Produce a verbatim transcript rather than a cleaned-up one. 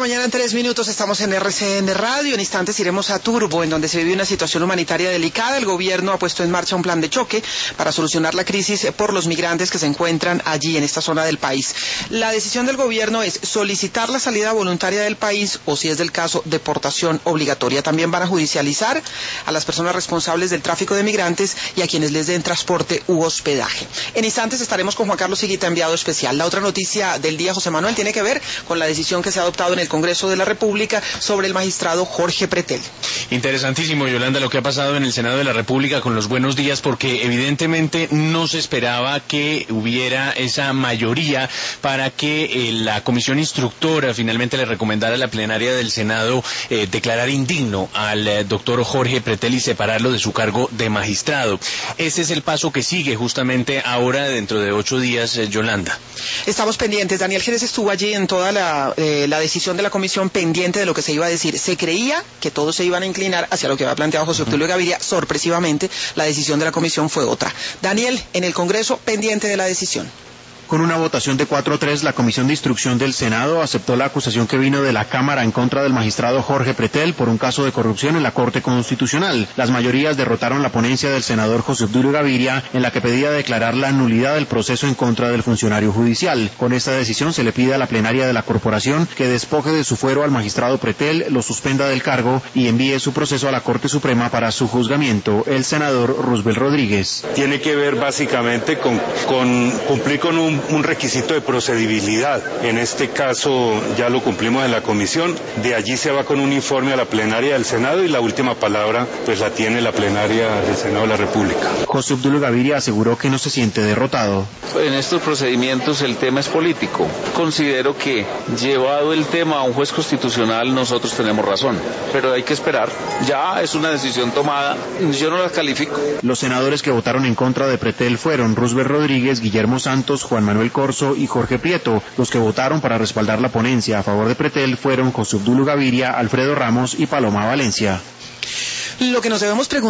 mañana en tres minutos estamos en R C N Radio. En instantes iremos a Turbo, en donde se vive una situación humanitaria delicada. El gobierno ha puesto en marcha un plan de choque para solucionar la crisis por los migrantes que se encuentran allí en esta zona del país. La decisión del gobierno es solicitar la salida voluntaria del país o, si es del caso, deportación obligatoria. También van a judicializar a las personas responsables del tráfico de migrantes y a quienes les den transporte u hospedaje. En instantes estaremos con Juan Carlos Higuita, enviado especial. La otra noticia del día, José Manuel, tiene que ver con la decisión que se ha adoptado en el Congreso de la República sobre el magistrado Jorge Pretel. Interesantísimo, Yolanda, lo que ha pasado en el Senado de la República con los buenos días, porque evidentemente no se esperaba que hubiera esa mayoría para que eh, la comisión instructora finalmente le recomendara a la plenaria del Senado eh, declarar indigno al eh, doctor Jorge Pretel y separarlo de su cargo de magistrado. Ese es el paso que sigue justamente ahora, dentro de ocho días, eh, Yolanda. Estamos pendientes. Daniel Jerez estuvo allí en toda la, eh, la decisión de la comisión, pendiente de lo que se iba a decir. Se creía que todos se iban a inclinar hacia lo que había planteado José Obdulio Gaviria. Sorpresivamente, la decisión de la comisión fue otra. Daniel, en el Congreso, pendiente de la decisión. Con una votación de cuatro a tres, la Comisión de Instrucción del Senado aceptó la acusación que vino de la Cámara en contra del magistrado Jorge Pretel por un caso de corrupción en la Corte Constitucional. Las mayorías derrotaron la ponencia del senador José Obdulio Gaviria, en la que pedía declarar la nulidad del proceso en contra del funcionario judicial. Con esta decisión se le pide a la plenaria de la corporación que despoje de su fuero al magistrado Pretel, lo suspenda del cargo y envíe su proceso a la Corte Suprema para su juzgamiento. El senador Roosevelt Rodríguez. Tiene que ver básicamente con, con cumplir con un un requisito de procedibilidad. En este caso ya lo cumplimos en la comisión, de allí se va con un informe a la plenaria del Senado y la última palabra pues la tiene la plenaria del Senado de la República. José Obdulio Gaviria aseguró que no se siente derrotado. En estos procedimientos el tema es político. Considero que, llevado el tema a un juez constitucional, nosotros tenemos razón, pero hay que esperar. Ya es una decisión tomada, yo no la califico. Los senadores que votaron en contra de Pretel fueron Roosevelt Rodríguez, Guillermo Santos, Juan Manuel Corzo y Jorge Prieto. Los que votaron para respaldar la ponencia a favor de Pretel fueron José Obdulio Gaviria, Alfredo Ramos y Paloma Valencia. Lo que nos debemos preguntar